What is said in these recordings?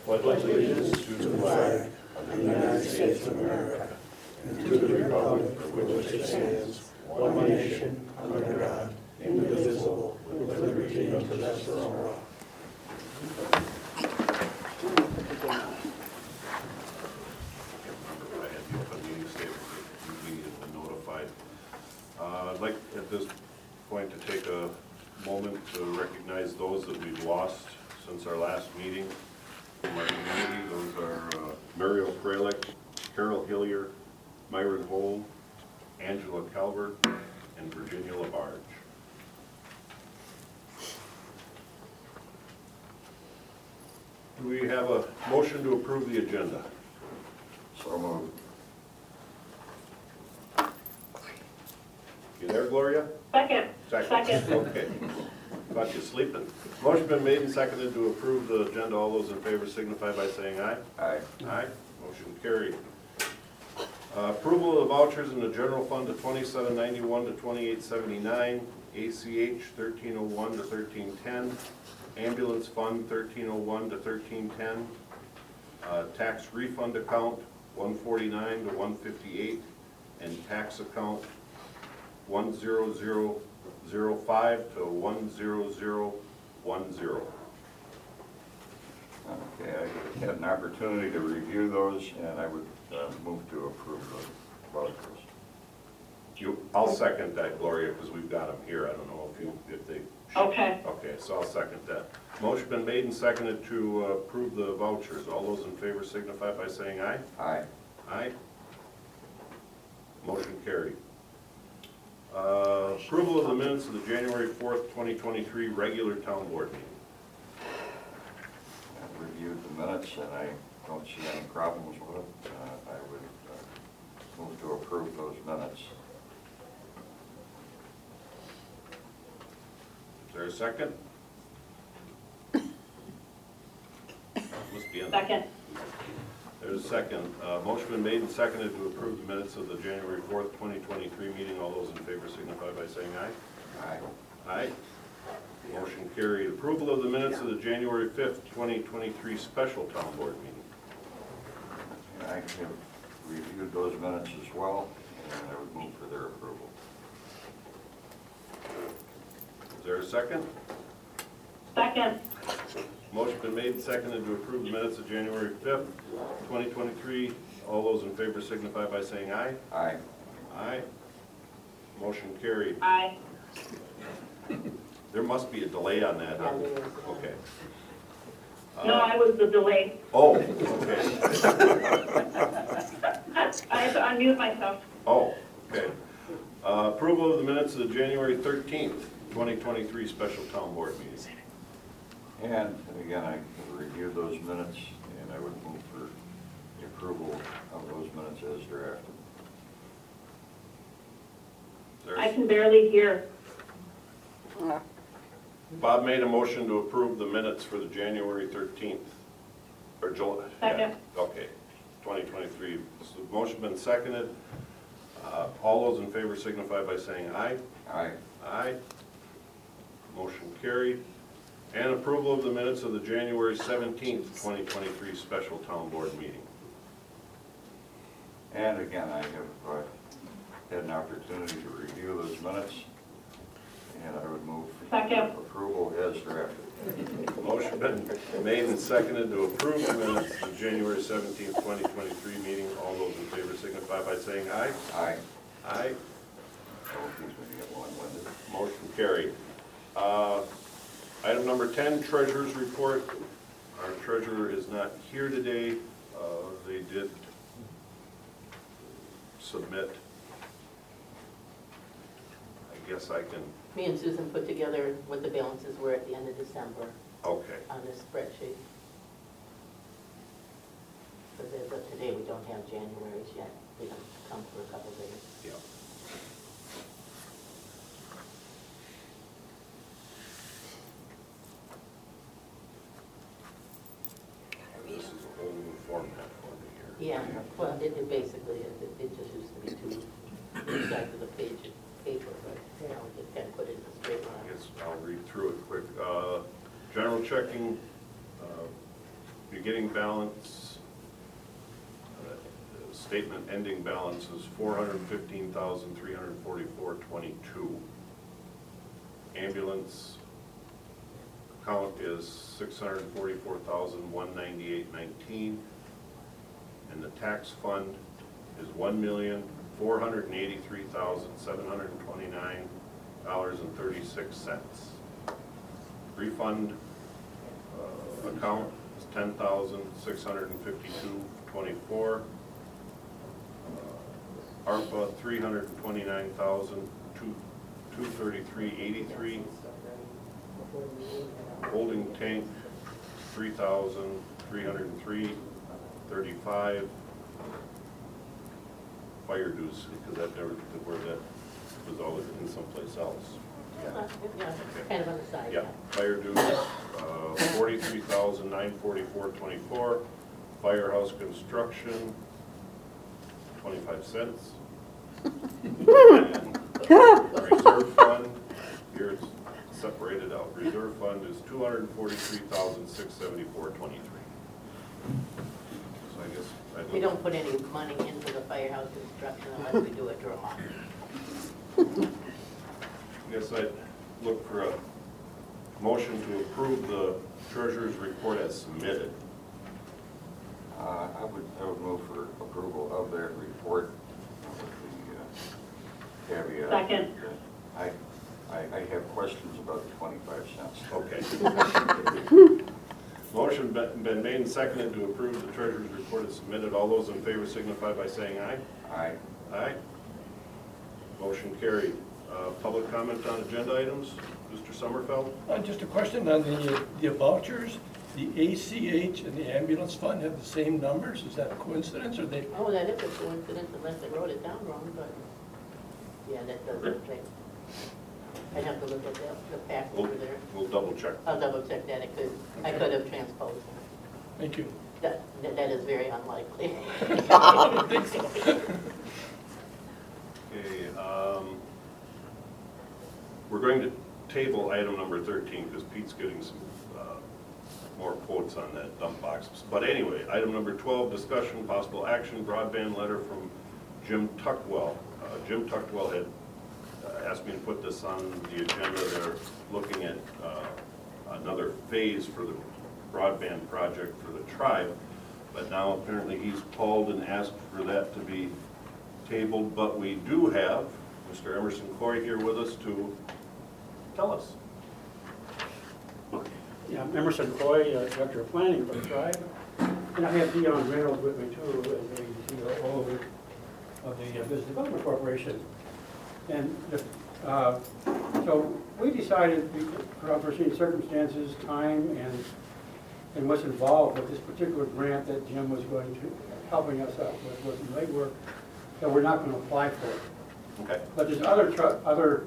pledge allegiance to the flag of the United States of America and to the republic for which it stands, one nation, under God, indivisible, with liberty and justice for all. I had the open meeting statement, we have been notified. I'd like at this point to take a moment to recognize those that we've lost since our last meeting from our community. Those are Muriel Freilich, Carol Hillier, Myron Holm, Angela Calvert, and Virginia Labarge. Do we have a motion to approve the agenda? So moved. You there, Gloria? Second. Second. Okay. Caught you sleeping. Motion been made and seconded to approve the agenda. All those in favor signify by saying aye. Aye. Aye. Motion carried. Approval of vouchers in the general fund to 2791 to 2879, ACH 1301 to 1310, ambulance fund 1301 to 1310, tax refund account 149 to 158, and tax account 10005 to 10010. Okay, I had an opportunity to review those, and I would move to approve the vouchers. I'll second that, Gloria, because we've got them here. I don't know if they. Okay. Okay, so I'll second that. Motion been made and seconded to approve the vouchers. All those in favor signify by saying aye. Aye. Aye. Motion carried. Approval of the minutes of the January 4th, 2023 regular town board meeting. I've reviewed the minutes, and I don't see any problems with them. I would move to approve those minutes. Is there a second? Must be in. Second. There's a second. Motion been made and seconded to approve the minutes of the January 4th, 2023 meeting. All those in favor signify by saying aye. Aye. Aye. Motion carried. Approval of the minutes of the January 5th, 2023 special town board meeting. And I have reviewed those minutes as well, and I would move for their approval. Is there a second? Second. Motion been made and seconded to approve the minutes of January 5th, 2023. All those in favor signify by saying aye. Aye. Aye. Motion carried. Aye. There must be a delay on that, huh? Okay. No, I was the delay. Oh, okay. I have to unmute myself. Oh, okay. Approval of the minutes of the January 13th, 2023 special town board meeting. And again, I have reviewed those minutes, and I would move for the approval of those minutes as drafted. I can barely hear. Bob made a motion to approve the minutes for the January 13th, or July. Second. Okay, 2023. So motion been seconded. All those in favor signify by saying aye. Aye. Aye. Motion carried. And approval of the minutes of the January 17th, 2023 special town board meeting. And again, I have had an opportunity to review those minutes, and I would move Second. approval as drafted. Motion been made and seconded to approve the minutes of the January 17th, 2023 meeting. All those in favor signify by saying aye. Aye. Aye. Oh, geez, we get long-winded. Motion carried. Item number 10, treasurer's report. Our treasurer is not here today. They did submit. I guess I can, Me and Susan put together what the balances were at the end of December okay. on this spreadsheet. Because as of today, we don't have January's yet. We don't come for a couple days. Yeah. This is a whole new format for me here. Yeah, well, it basically is. It just used to be two sides of the page of paper, but now we just kind of put it in a straight I line. guess I'll read through it quick. General checking, beginning balance, statement ending balance is $415,344.22. Ambulance account is $644,198.19, and the tax fund is $1,483,729.36. Refund account is $10,652.24. ARPA $329,233.83. Holding tank $3,303.35. Fire dues, because that never, where that was always in someplace else. Yeah, kind of on the side, Yeah, fire dues, $43,944.24. Firehouse construction, 25 cents. And reserve fund, here it's separated out. Reserve fund is $243,674.23. So I guess We don't put any money into the firehouse construction unless we do a draw. I guess I'd look for a motion to approve the treasurer's report as submitted. I would move for approval of that report with the caveat. Second. that I have questions about the 25 cents. Okay. Motion been made and seconded to approve the treasurer's report as submitted. All those in favor signify by saying aye. Aye. Aye. Motion carried. Public comment on agenda items, Mr. Sommerfeld? Just a question on the vouchers. The ACH and the ambulance fund have the same numbers. Is that a coincidence, or they? Oh, that is a coincidence unless they wrote it down wrong, but, yeah, that doesn't think. I'd have to look at the packet over there. We'll double check. I'll double check that, I could have transposed them. Thank you. That is very unlikely. I don't think so. Okay, we're going to table item number 13 because Pete's getting some more quotes on that dump box. But anyway, item number 12, discussion, possible action, broadband letter from Jim Tuckwell. Jim Tuckwell had asked me to put this on the agenda. They're looking at another phase for the broadband project for the tribe. But now apparently he's called and asked for that to be tabled. But we do have Mr. Emerson Coy here with us to tell us. Yeah, I'm Emerson Coy, Director of Planning for the tribe. And I have Dion Reynolds with me too, as the COO of the Business Development Corporation. And so we decided, for unforeseen circumstances, time, and what's involved with this particular grant that Jim was going to, helping us out with some legwork, that we're not going to apply for it. Okay. But there's other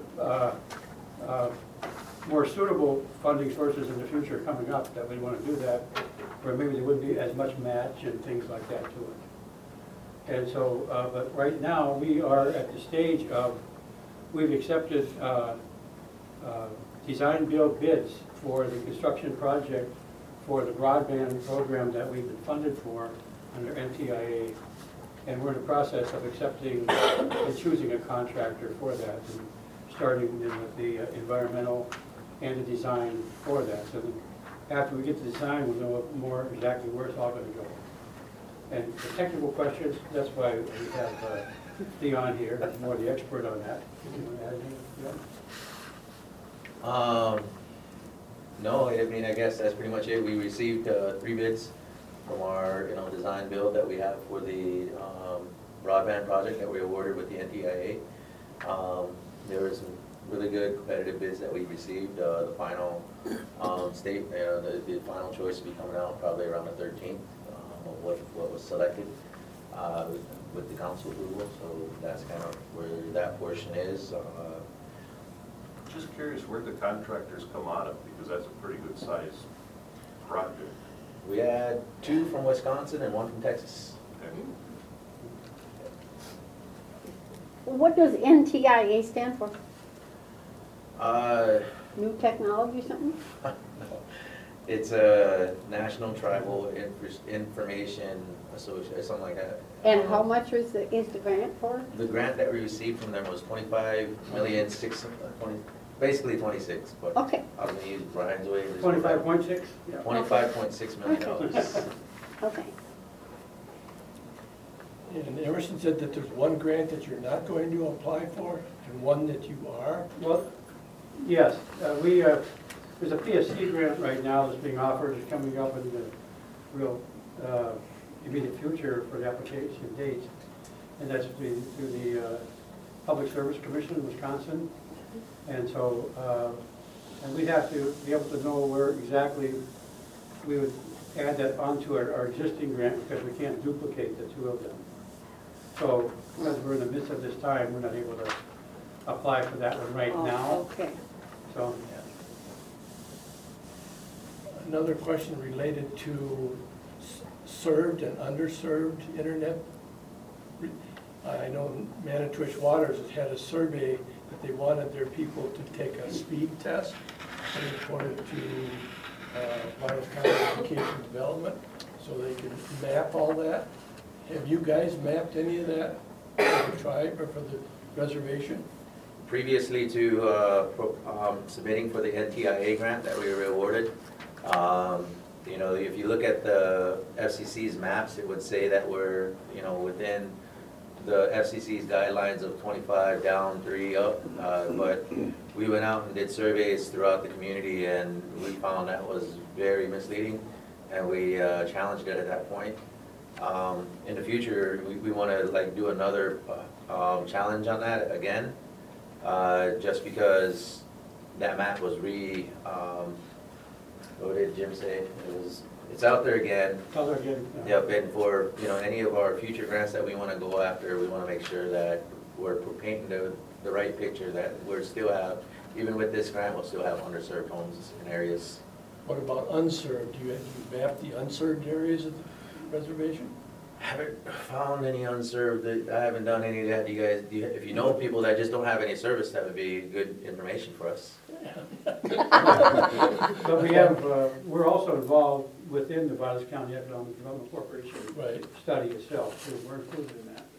more suitable funding sources in the future coming up that we want to do that, where maybe there wouldn't be as much match and things like that to it. And so, but right now, we are at the stage of, we've accepted design build bids for the construction project for the broadband program that we've been funded for under NTIA. And we're in the process of accepting and choosing a contractor for that, and starting with the environmental and the design for that. So then after we get the design, we'll know more exactly where it's all going to go. And the technical questions, that's why we have Dion here, he's more the expert on that. You want to add anything? No, I mean, I guess that's pretty much it. We received 3 bids from our, design build that we have for the broadband project that we awarded with the NTIA. There were some really good competitive bids that we received. The final the final choice will be coming out probably around the 13th of what was selected with the council approval. So that's kind of where that portion is. Just curious where the contractors come out of, because that's a pretty good size project. We had 2 from Wisconsin and 1 from Texas. Okay. What does NTIA stand for? Uh, New technology something? It's a National Tribal Information Association, something like that. And how much is the grant for? The grant that we received from them was 25,000,006, basically 26, but Okay, I'm gonna use Brian's way. 25.6? Yeah. $25.6 million. okay. And Emerson said that there's one grant that you're not going to apply for and one that you are. Well, yes, there's a PSC grant right now that's being offered, it's coming up in the real immediate future for the application date. And that's through the Public Service Commission in Wisconsin. And so, and we'd have to be able to know where exactly we would add that onto our existing grant because we can't duplicate the two of them. So, as we're in the midst of this time, we're not able to apply for that one right Oh, now. okay. So, Another question related to served and underserved internet. I know Manitowish Waters has had a survey that they wanted their people to take a speed test and report it to Waters County Education Development so they can map all that. Have you guys mapped any of that for the tribe or for the reservation? Previously to submitting for the NTIA grant that we were awarded, you know, if you look at the FCC's maps, it would say that we're, you know, within the FCC's guidelines of 25 down, 3 up. But we went out and did surveys throughout the community and we found that was very misleading and we challenged it at that point. In the future, we want to like do another challenge on that again, just because that map was what did Jim say? It's out there again. tell her again. Yep, and for, you know, any of our future grants that we want to go after, we want to make sure that we're painting the right picture, that we're still have, even with this grant, we'll still have underserved homes in areas. What about unserved? Do you map the unserved areas of the reservation? Haven't found any unserved, I haven't done any of that. You guys, if you know people that just don't have any service, that would be good information for us. But we have, we're also involved within the Waters County Economic Development Corporation Right. study itself, so we're included in that.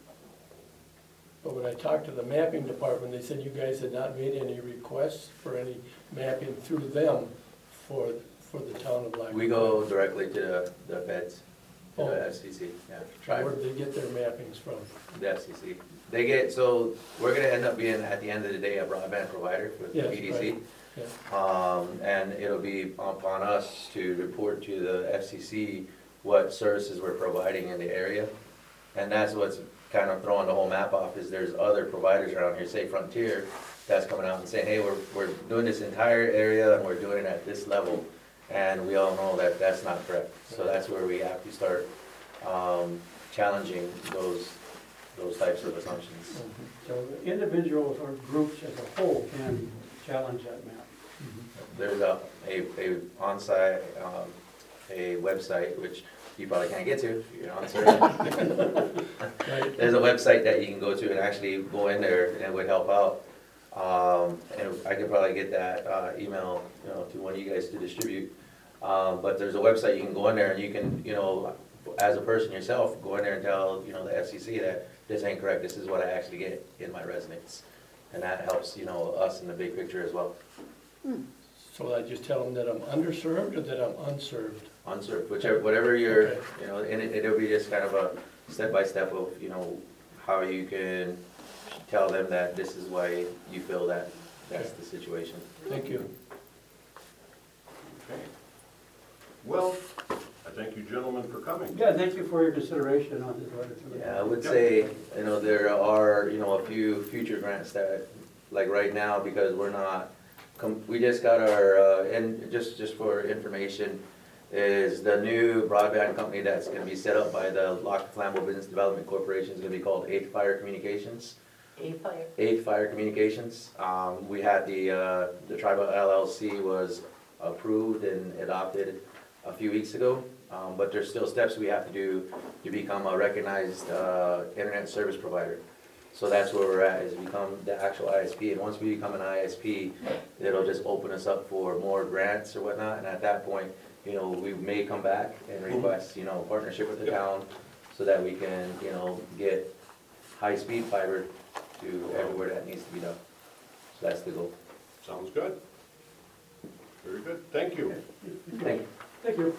But when I talked to the mapping department, they said you guys had not made any requests for any mapping through them for the town of Black. We go directly to the feds, to Oh. the FCC, yeah. Where do they get their mappings from? The FCC. They get, so we're gonna end up being, at the end of the day, a broadband provider for the Yes, BDC. right. Yeah. And it'll be upon us to report to the FCC what services we're providing in the area. And that's what's kind of throwing the whole map off, is there's other providers around here, say Frontier, that's coming out and saying, hey, we're doing this entire area and we're doing it at this level. And we all know that that's not correct. So that's where we have to start challenging those types of assumptions. So the individuals or groups as a whole can challenge that map. There's a on-site, a website, which you probably can't get to if you're on site. There's a website that you can go to and actually go in there and it would help out. And I could probably get that email, you know, to one of you guys to distribute. But there's a website you can go in there and you can, you know, as a person yourself, go in there and tell, you know, the FCC that this ain't correct, this is what I actually get in my residence. And that helps, you know, us in the big picture as well. So I just tell them that I'm underserved or that I'm unserved? Unserved, whatever you're, Okay. you know, and it'll be just kind of a step-by-step of, you know, how you can tell them that this is why you feel that that's the situation. Thank you. Okay. Well, I thank you gentlemen for coming. Yeah, thank you for your consideration on this letter. Yeah, I would say, you know, there are, you know, a few future grants that, like right now, because we're not, we just got our, and just for information, is the new broadband company that's gonna be set up by the Lac Flambeau Business Development Corporation is gonna be called 8 Fire Communications. A-Fire. 8 Fire Communications. We had the tribal LLC was approved and adopted a few weeks ago, but there's still steps we have to do to become a recognized internet service provider. So that's where we're at, is become the actual ISP, and once we become an ISP, it'll just open us up for more grants or whatnot, and at that point, you know, we may come back and request, you know, partnership with the town, so that we can, you know, get high-speed fiber to everywhere that needs to be done. So that's the goal. Sounds good. Very good, thank you. Thank you. Thank you.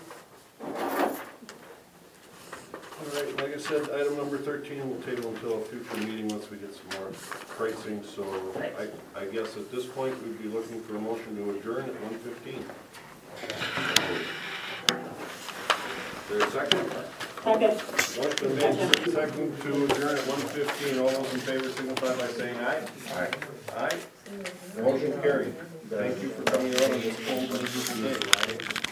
All right, like I said, item number 13 will table until a future meeting once we get some more pricing. So I guess at this point, we'd be looking for a motion to adjourn at 1:15. Is there a second? Second. Motion made, second to adjourn at 1:15. All those in favor signify by saying aye. Aye. Aye. Motion carried. Thank you for coming out on this cold, windy day.